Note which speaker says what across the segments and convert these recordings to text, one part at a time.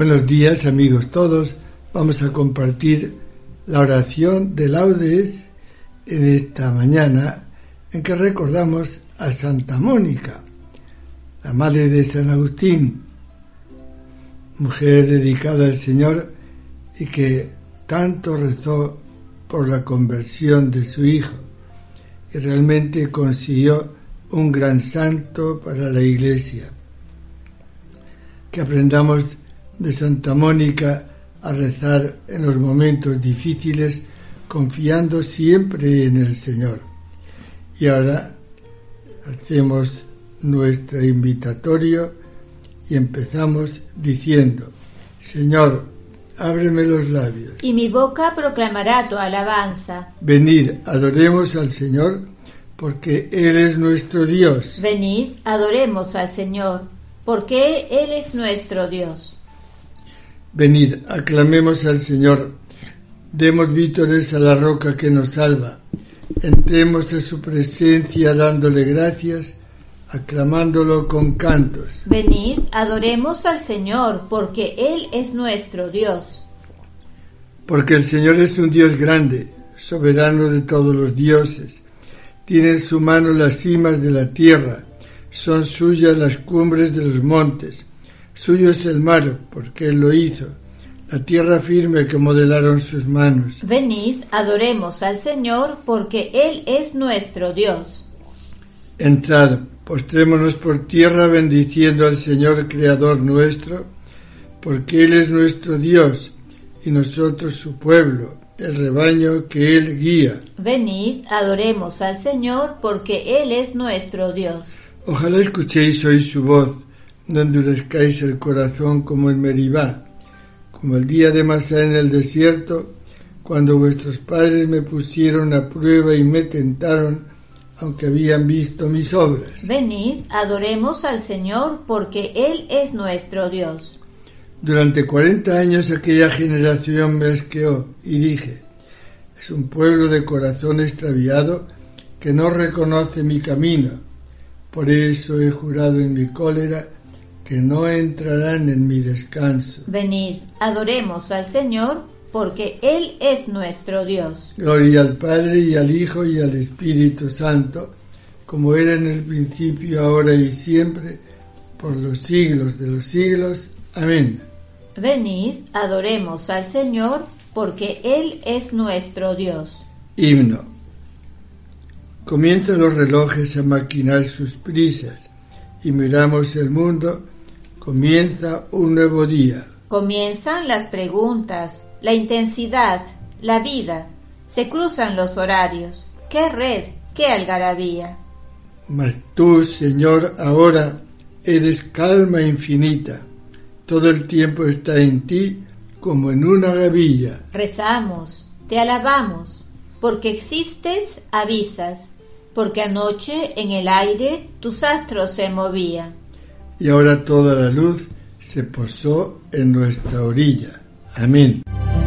Speaker 1: Buenos días, amigos todos. Vamos a compartir la oración de laudes en esta mañana en que recordamos a Santa Mónica, la madre de San Agustín, mujer dedicada al Señor y que tanto rezó por la conversión de su hijo y realmente consiguió un gran santo para la Iglesia. Que aprendamos de Santa Mónica a rezar en los momentos difíciles, confiando siempre en el Señor. Y ahora hacemos nuestro invitatorio y empezamos diciendo: Señor, ábreme los labios.
Speaker 2: Y mi boca proclamará tu alabanza.
Speaker 1: Venid, adoremos al Señor, porque Él es nuestro Dios.
Speaker 2: Venid, adoremos al Señor, porque Él es nuestro Dios.
Speaker 1: Venid, aclamemos al Señor, demos vítores a la roca que nos salva, entremos a su presencia dándole gracias, aclamándolo con cantos.
Speaker 2: Venid, adoremos al Señor, porque Él es nuestro Dios.
Speaker 1: Porque el Señor es un Dios grande, soberano de todos los dioses, tiene en su mano las cimas de la tierra, son suyas las cumbres de los montes. Suyo es el mar, porque Él lo hizo, la tierra firme que modelaron sus manos.
Speaker 2: Venid, adoremos al Señor, porque Él es nuestro Dios.
Speaker 1: Entrad, postrémonos por tierra bendiciendo al Señor Creador nuestro, porque Él es nuestro Dios, y nosotros su pueblo, el rebaño que Él guía.
Speaker 2: Venid, adoremos al Señor, porque Él es nuestro Dios.
Speaker 1: Ojalá escuchéis hoy su voz, no endurezcáis el corazón como en Meribá, como el día de Masá en el desierto, cuando vuestros padres me pusieron a prueba y me tentaron, aunque habían visto mis obras.
Speaker 2: Venid, adoremos al Señor, porque Él es nuestro Dios.
Speaker 1: Durante 40 años aquella generación me asqueó y dije: es un pueblo de corazón extraviado que no reconoce mi camino. Por eso he jurado en mi cólera que no entrarán en mi descanso.
Speaker 2: Venid, adoremos al Señor, porque Él es nuestro Dios.
Speaker 1: Gloria al Padre y al Hijo y al Espíritu Santo, como era en el principio, ahora y siempre, por los siglos de los siglos. Amén.
Speaker 2: Venid, adoremos al Señor, porque Él es nuestro Dios.
Speaker 1: Himno. Comienzan los relojes a maquinar sus prisas, y miramos el mundo, comienza un nuevo día.
Speaker 2: Comienzan las preguntas, la intensidad, la vida, se cruzan los horarios. ¡Qué red, qué algarabía!
Speaker 1: Mas tú, Señor, ahora eres calma infinita, todo el tiempo está en ti como en una gavilla.
Speaker 2: Rezamos, te alabamos, porque existes, avisas, porque anoche en el aire tus astros se movían.
Speaker 1: Y ahora toda la luz se posó en nuestra orilla. Amén.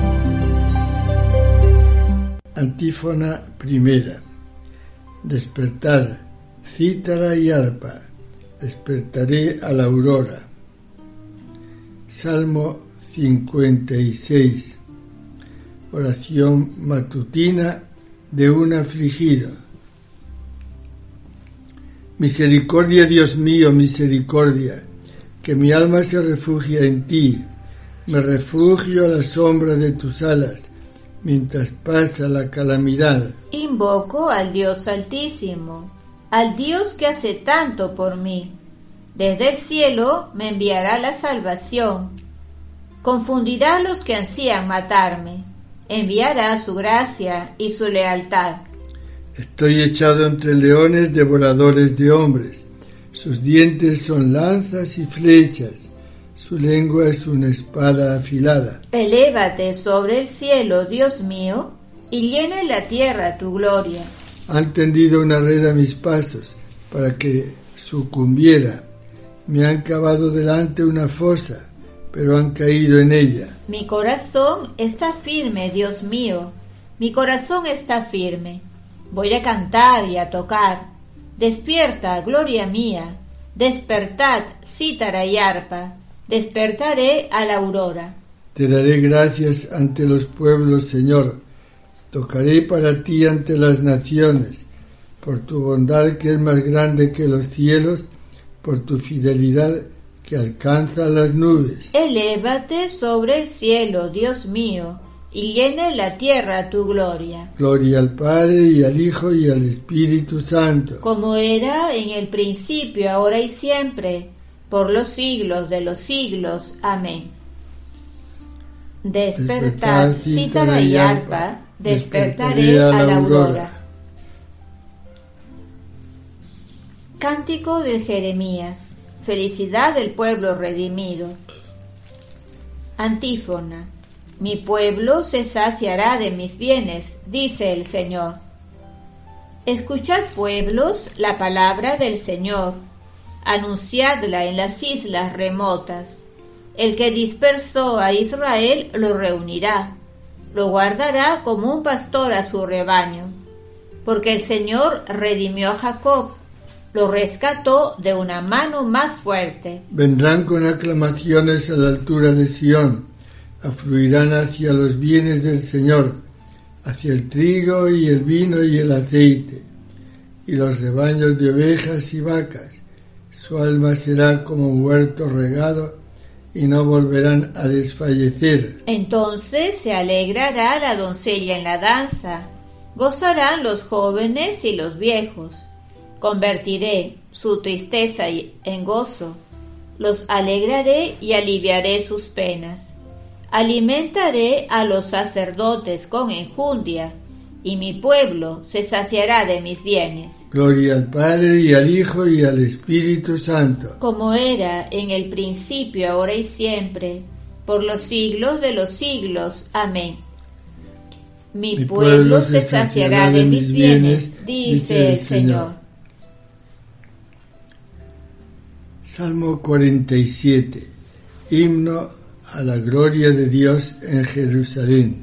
Speaker 1: Antífona primera. Despertad, cítara y arpa, despertaré a la aurora. Salmo 56. Oración matutina de un afligido. Misericordia, Dios mío, misericordia, que mi alma se refugia en ti. Me refugio a la sombra de tus alas, mientras pasa la calamidad.
Speaker 2: Invoco al Dios Altísimo, al Dios que hace tanto por mí. Desde el cielo me enviará la salvación. Confundirá a los que ansían matarme. Enviará su gracia y su lealtad.
Speaker 1: Estoy echado entre leones devoradores de hombres. Sus dientes son lanzas y flechas. Su lengua es una espada afilada.
Speaker 2: Elévate sobre el cielo, Dios mío, y llena la tierra tu gloria.
Speaker 1: Han tendido una red a mis pasos para que sucumbiera. Me han cavado delante una fosa, pero han caído en ella.
Speaker 2: Mi corazón está firme, Dios mío. Mi corazón está firme. Voy a cantar y a tocar. Despierta, gloria mía. Despertad, cítara y arpa. Despertaré a la aurora.
Speaker 1: Te daré gracias ante los pueblos, Señor. Tocaré para ti ante las naciones, por tu bondad que es más grande que los cielos, por tu fidelidad que alcanza las nubes.
Speaker 2: Elévate sobre el cielo, Dios mío, y llene la tierra tu gloria.
Speaker 1: Gloria al Padre, y al Hijo, y al Espíritu Santo.
Speaker 2: Como era en el principio, ahora y siempre, por los siglos de los siglos. Amén. Despertad, cítara y arpa, despertaré a la aurora. Cántico de Jeremías. Felicidad del pueblo redimido. Antífona. Mi pueblo se saciará de mis bienes, dice el Señor. Escuchad, pueblos, la palabra del Señor. Anunciadla en las islas remotas. El que dispersó a Israel lo reunirá, lo guardará como un pastor a su rebaño. Porque el Señor redimió a Jacob, lo rescató de una mano más fuerte.
Speaker 1: Vendrán con aclamaciones a la altura de Sión, afluirán hacia los bienes del Señor, hacia el trigo y el vino y el aceite, y los rebaños de ovejas y vacas. Su alma será como un huerto regado, y no volverán a desfallecer.
Speaker 2: Entonces se alegrará la doncella en la danza, gozarán los jóvenes y los viejos. Convertiré su tristeza en gozo, los alegraré y aliviaré sus penas. Alimentaré a los sacerdotes con enjundia, y mi pueblo se saciará de mis bienes.
Speaker 1: Gloria al Padre, y al Hijo, y al Espíritu Santo.
Speaker 2: Como era en el principio, ahora y siempre, por los siglos de los siglos. Amén. Mi pueblo se saciará de mis bienes, dice el Señor.
Speaker 1: Salmo 47. Himno a la gloria de Dios en Jerusalén.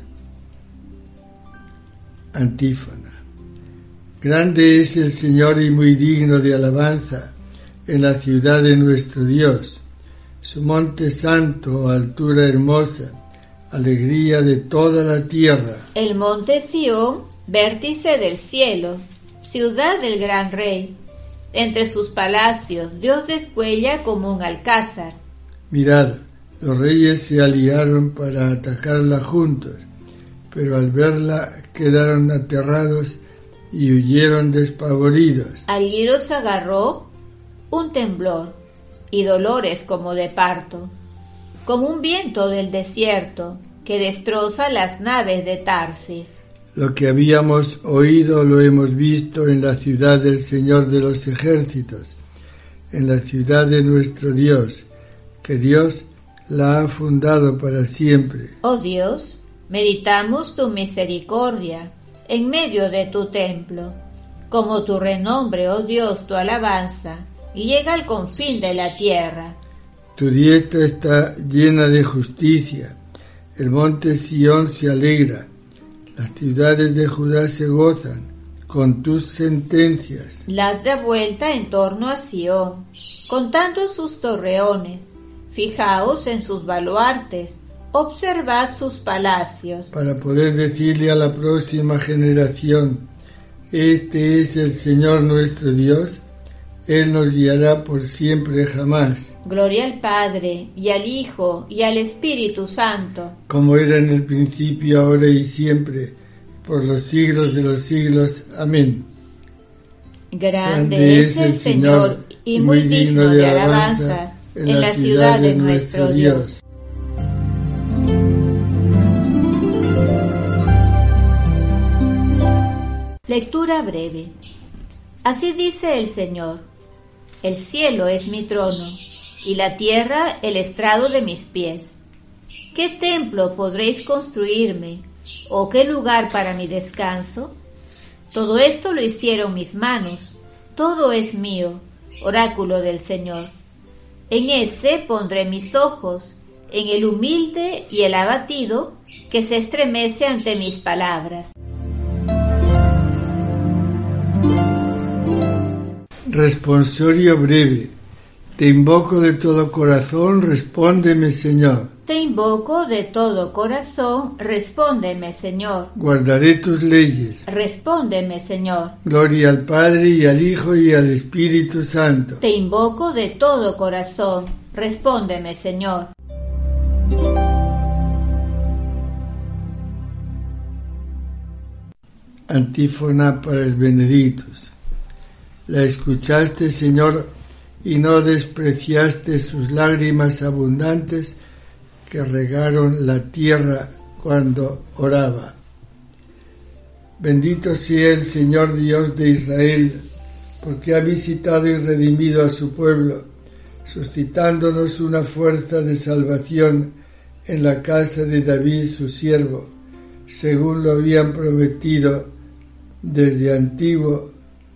Speaker 1: Antífona. Grande es el Señor y muy digno de alabanza en la ciudad de nuestro Dios. Su monte santo, altura hermosa, alegría de toda la tierra.
Speaker 2: El monte Sión, vértice del cielo, ciudad del gran rey. Entre sus palacios Dios descuella como un alcázar.
Speaker 1: Mirad, los reyes se aliaron para atacarla juntos, pero al verla quedaron aterrados y huyeron despavoridos.
Speaker 2: Allí los agarró un temblor y dolores como de parto, como un viento del desierto que destroza las naves de Tarsis.
Speaker 1: Lo que habíamos oído lo hemos visto en la ciudad del Señor de los ejércitos, en la ciudad de nuestro Dios, que Dios la ha fundado para siempre.
Speaker 2: Oh Dios, meditamos tu misericordia en medio de tu templo. Como tu renombre, oh Dios, tu alabanza, llega al confín de la tierra.
Speaker 1: Tu diestra está llena de justicia, el monte Sión se alegra, las ciudades de Judá se gozan con tus sentencias.
Speaker 2: Las da vuelta en torno a Sión, contando sus torreones. Fijaos en sus baluartes, observad sus palacios.
Speaker 1: Para poder decirle a la próxima generación, este es el Señor nuestro Dios, Él nos guiará por siempre jamás.
Speaker 2: Gloria al Padre, y al Hijo, y al Espíritu Santo.
Speaker 1: Como era en el principio, ahora y siempre, por los siglos de los siglos. Amén.
Speaker 2: Grande es el Señor, y muy digno de alabanza en la ciudad de nuestro Dios. Lectura breve. Así dice el Señor: el cielo es mi trono, y la tierra el estrado de mis pies. ¿Qué templo podréis construirme, o qué lugar para mi descanso? Todo esto lo hicieron mis manos, todo es mío, oráculo del Señor. En ese pondré mis ojos, en el humilde y el abatido, que se estremece ante mis palabras.
Speaker 1: Responsorio breve. Te invoco de todo corazón, respóndeme, Señor.
Speaker 2: Te invoco de todo corazón, respóndeme, Señor.
Speaker 1: Guardaré tus leyes.
Speaker 2: Respóndeme, Señor.
Speaker 1: Gloria al Padre, y al Hijo, y al Espíritu Santo.
Speaker 2: Te invoco de todo corazón, respóndeme, Señor.
Speaker 1: Antífona para el Benedictus. La escuchaste, Señor, y no despreciaste sus lágrimas abundantes que regaron la tierra cuando oraba. Bendito sea el Señor Dios de Israel, porque ha visitado y redimido a su pueblo, suscitándonos una fuerza de salvación en la casa de David su siervo, según lo habían prometido desde antiguo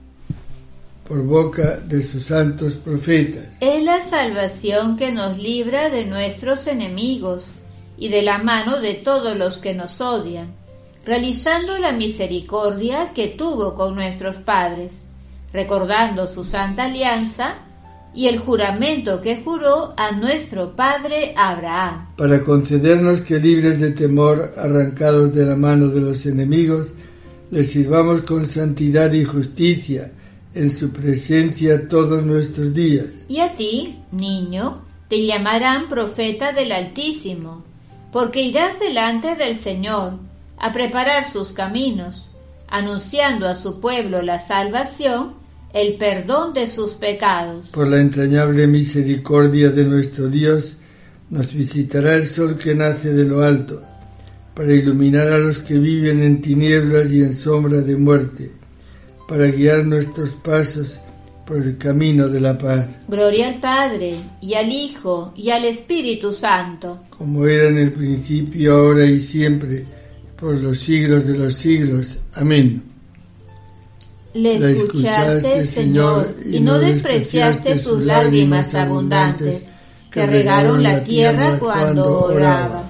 Speaker 1: por boca de sus santos profetas.
Speaker 2: Es la salvación que nos libra de nuestros enemigos y de la mano de todos los que nos odian, realizando la misericordia que tuvo con nuestros padres, recordando su santa alianza y el juramento que juró a nuestro padre Abraham.
Speaker 1: Para concedernos que, libres de temor, arrancados de la mano de los enemigos, le sirvamos con santidad y justicia en su presencia todos nuestros días.
Speaker 2: Y a ti, niño, te llamarán profeta del Altísimo, porque irás delante del Señor a preparar sus caminos, anunciando a su pueblo la salvación, el perdón de sus pecados.
Speaker 1: Por la entrañable misericordia de nuestro Dios, nos visitará el sol que nace de lo alto, para iluminar a los que viven en tinieblas y en sombra de muerte, para guiar nuestros pasos por el camino de la paz.
Speaker 2: Gloria al Padre, y al Hijo, y al Espíritu Santo.
Speaker 1: Como era en el principio, ahora y siempre, por los siglos de los siglos. Amén.
Speaker 2: Le escuchaste, Señor, y no despreciaste sus lágrimas abundantes, que regaron la tierra cuando oraba.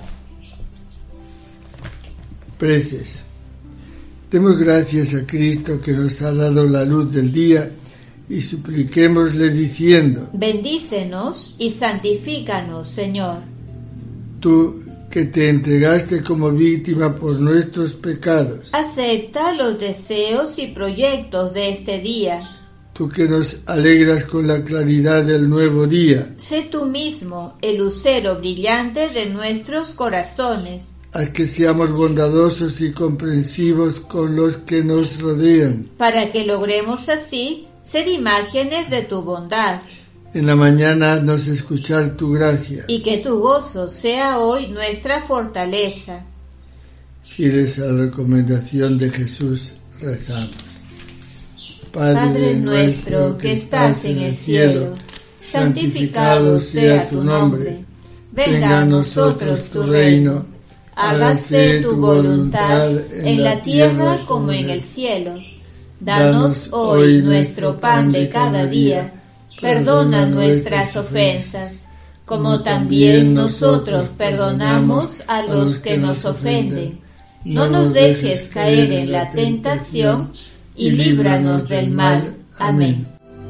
Speaker 1: Preces. Demos gracias a Cristo que nos ha dado la luz del día y supliquémosle diciendo:
Speaker 2: Bendícenos y santifícanos, Señor.
Speaker 1: Tú que te entregaste como víctima por nuestros pecados,
Speaker 2: acepta los deseos y proyectos de este día.
Speaker 1: Tú que nos alegras con la claridad del nuevo día,
Speaker 2: sé tú mismo el lucero brillante de nuestros corazones.
Speaker 1: Haz que seamos bondadosos y comprensivos con los que nos rodean,
Speaker 2: para que logremos así ser imágenes de tu bondad.
Speaker 1: En la mañana haznos escuchar tu gracia,
Speaker 2: y que tu gozo sea hoy nuestra fortaleza.
Speaker 1: Fieles a la recomendación de Jesús, rezamos.
Speaker 2: Padre nuestro que estás en el cielo, santificado sea tu nombre. Venga a nosotros tu reino. Hágase tu voluntad en la tierra como en el cielo. Danos hoy nuestro pan de cada día. Perdona nuestras ofensas, como también nosotros perdonamos a los que nos ofenden. No nos dejes caer en la tentación y líbranos del mal. Amén.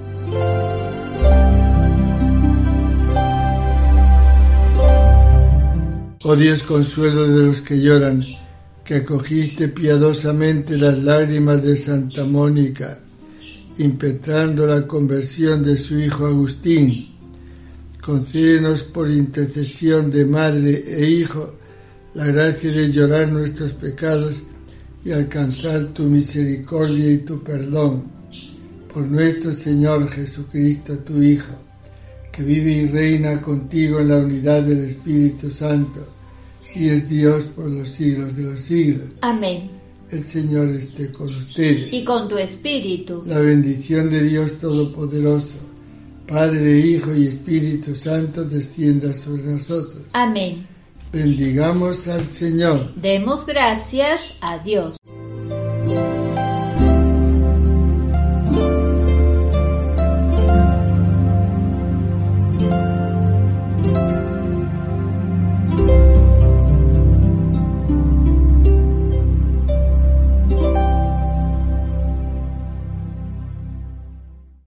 Speaker 1: Oh Dios, consuelo de los que lloran, que acogiste piadosamente las lágrimas de Santa Mónica, impetrando la conversión de su hijo Agustín, concédenos por intercesión de madre e hijo la gracia de llorar nuestros pecados y alcanzar tu misericordia y tu perdón. Por nuestro Señor Jesucristo, tu Hijo, que vive y reina contigo en la unidad del Espíritu Santo, y es Dios por los siglos de los siglos.
Speaker 2: Amén.
Speaker 1: El Señor esté con ustedes.
Speaker 2: Y con tu espíritu.
Speaker 1: La bendición de Dios Todopoderoso, Padre, Hijo y Espíritu Santo, descienda sobre nosotros.
Speaker 2: Amén.
Speaker 1: Bendigamos al Señor.
Speaker 2: Demos gracias a Dios.